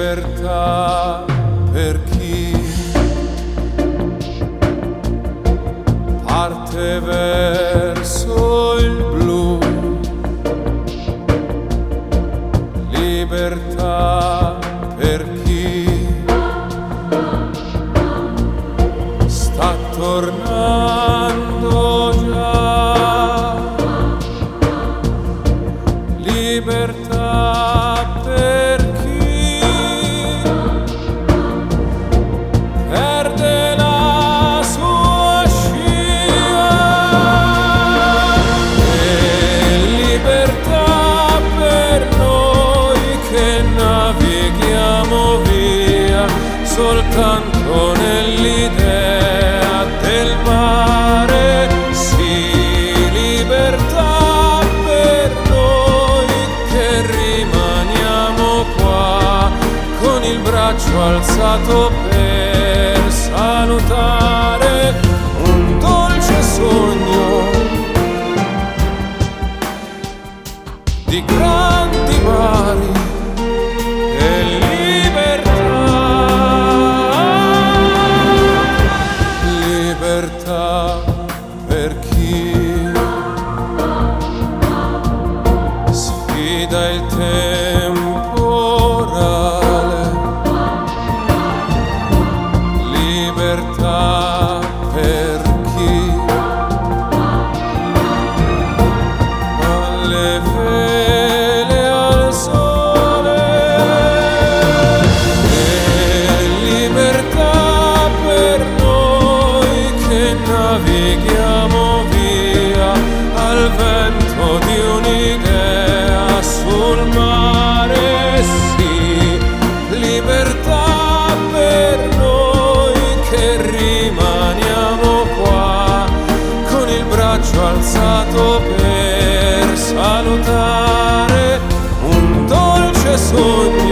libertà per chi parte verso il blu, libertà per chi sta tornando già, libertà per chi perde la sua scia, e libertà per noi che navighiamo via soltanto nell'idea del mare. Sì, libertà per noi che rimaniamo qua con il braccio alzato per salutare un dolce sogno di grandi mari e libertà. Libertà per chi sfida il temporale, libertà per chi ha le vele al sole, e libertà per noi che navighiamo via al vento di un'idea sul mare. Sì, libertà per noi che rimaniamo qua con il braccio alzato per salutare un dolce sogno